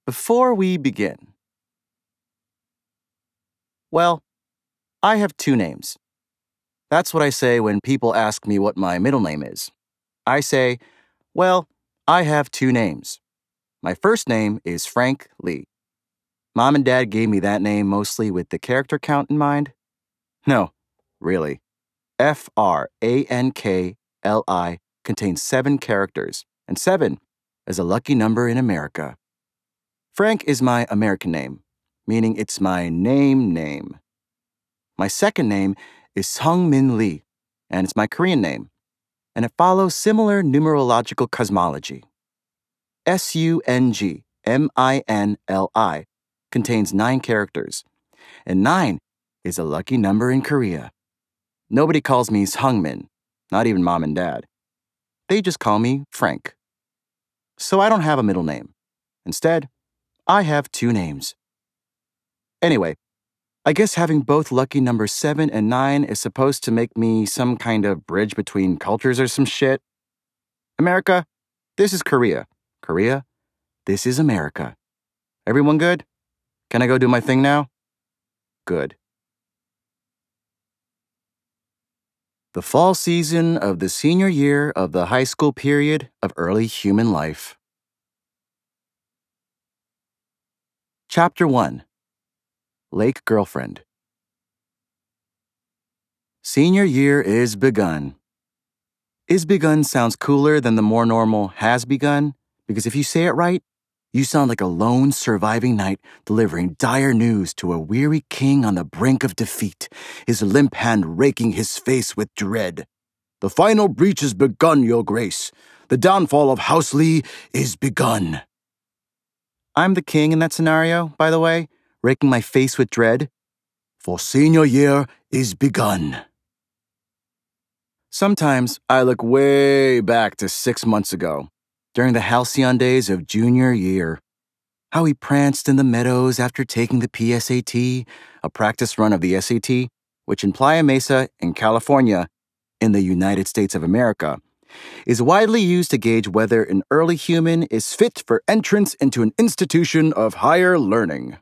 Before we begin, well, I have two names. That's what I say when people ask me what my middle name is. I say, well, I have two names. My first name is Frank Lee. Mom and Dad gave me that name mostly with the character count in mind. No, really. Frankli contains 7 characters, and 7 is a lucky number in America. Frank is my American name, meaning it's my name. My second name is Sungmin Lee, and it's my Korean name, and it follows similar numerological cosmology. Sungminli contains 9 characters, and 9 is a lucky number in Korea. Nobody calls me Sungmin, not even Mom and Dad. They just call me Frank. So I don't have a middle name. Instead, I have 2 names. Anyway, I guess having both lucky numbers 7 and 9 is supposed to make me some kind of bridge between cultures or some shit. America, this is Korea. Korea, this is America. Everyone good? Can I go do my thing now? Good. The fall season of the senior year of the high school period of early human life. Chapter 1. Lake Girlfriend. Senior year is begun. Is begun sounds cooler than the more normal has begun, because if you say it right, you sound like a lone surviving knight delivering dire news to a weary king on the brink of defeat, his limp hand raking his face with dread. The final breach is begun, your grace. The downfall of House Lee is begun. I'm the king in that scenario, by the way, raking my face with dread. For senior year is begun. Sometimes I look way back to 6 months ago, during the halcyon days of junior year. How he pranced in the meadows after taking the PSAT, a practice run of the SAT, which in Playa Mesa, in California, in the United States of America, is widely used to gauge whether an early human is fit for entrance into an institution of higher learning.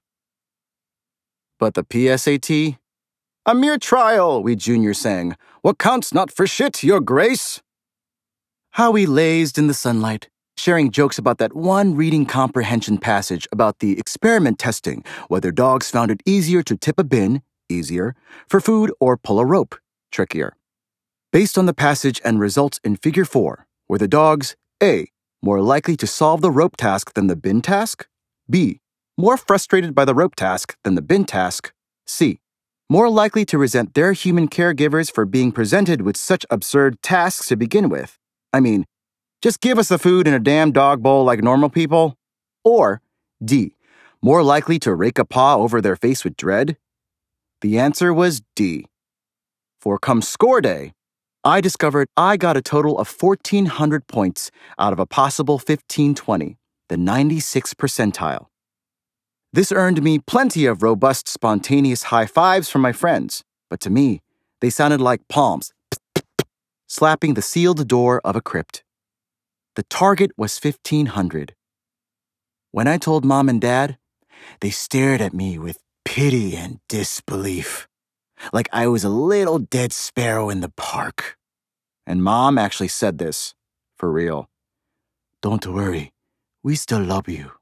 But the PSAT? A mere trial, we juniors sang. What counts not for shit, your grace? How we lazed in the sunlight, sharing jokes about that one reading comprehension passage about the experiment testing whether dogs found it easier to tip a bin, easier, for food or pull a rope, trickier. Based on the passage and results in Figure 4, were the dogs A, more likely to solve the rope task than the bin task? B, more frustrated by the rope task than the bin task? C, more likely to resent their human caregivers for being presented with such absurd tasks to begin with? I mean, just give us the food in a damn dog bowl like normal people? Or D, more likely to rake a paw over their face with dread? The answer was D. For come score day, I discovered I got a total of 1,400 points out of a possible 1,520, the 96th percentile. This earned me plenty of robust, spontaneous high fives from my friends, but to me, they sounded like palms slapping the sealed door of a crypt. The target was 1,500. When I told Mom and Dad, they stared at me with pity and disbelief, like I was a little dead sparrow in the park. And Mom actually said this, for real. Don't worry, we still love you.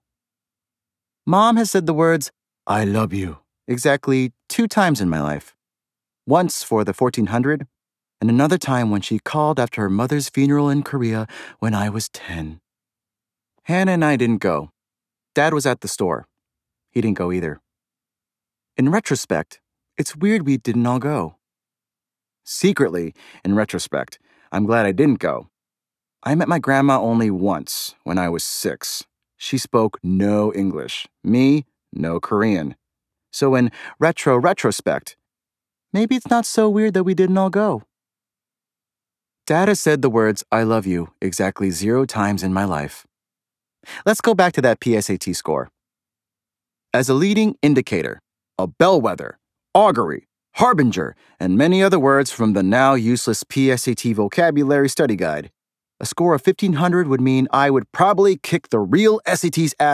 Mom has said the words, I love you, exactly 2 times in my life. Once for the 1,400, and another time when she called after her mother's funeral in Korea when I was 10. Hannah and I didn't go. Dad was at the store. He didn't go either. In retrospect, it's weird we didn't all go. Secretly, in retrospect, I'm glad I didn't go. I met my grandma only once, when I was 6. She spoke no English. Me, no Korean. So in retrospect, maybe it's not so weird that we didn't all go. Dad has said the words, I love you, exactly 0 times in my life. Let's go back to that PSAT score. As a leading indicator, a bellwether, augury, harbinger, and many other words from the now useless PSAT vocabulary study guide, a score of 1,500 would mean I would probably kick the real SAT's ass